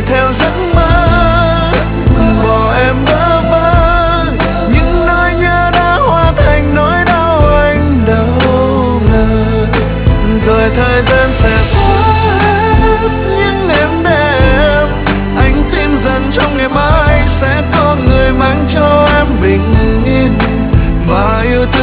theo giấc mơ, bỏ em bơ vơ. Những nỗi nhớ đã hóa thành nỗi đau anh đâu ngờ. Rồi thời gian sẽ qua hết những êm đềm, anh tin rằng trong ngày mai sẽ có người mang cho em bình yên và yêu thương.